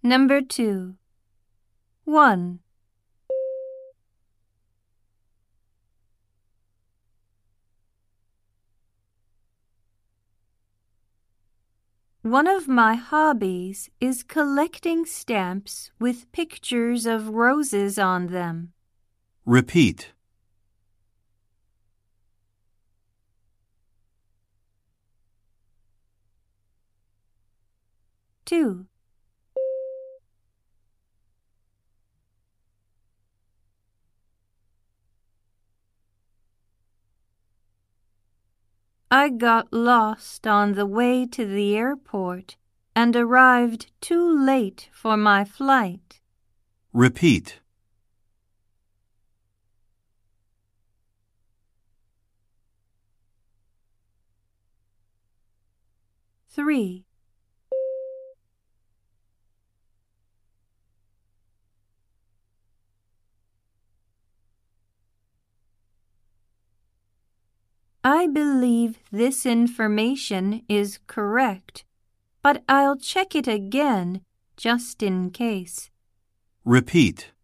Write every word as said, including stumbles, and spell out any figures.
Number two. One. One of my hobbies is collecting stamps with pictures of roses on them. Repeat. Two. I got lost on the way to the airport and arrived too late for my flight. Repeat. Three. I believe this information is correct, but I'll check it again just in case. Repeat.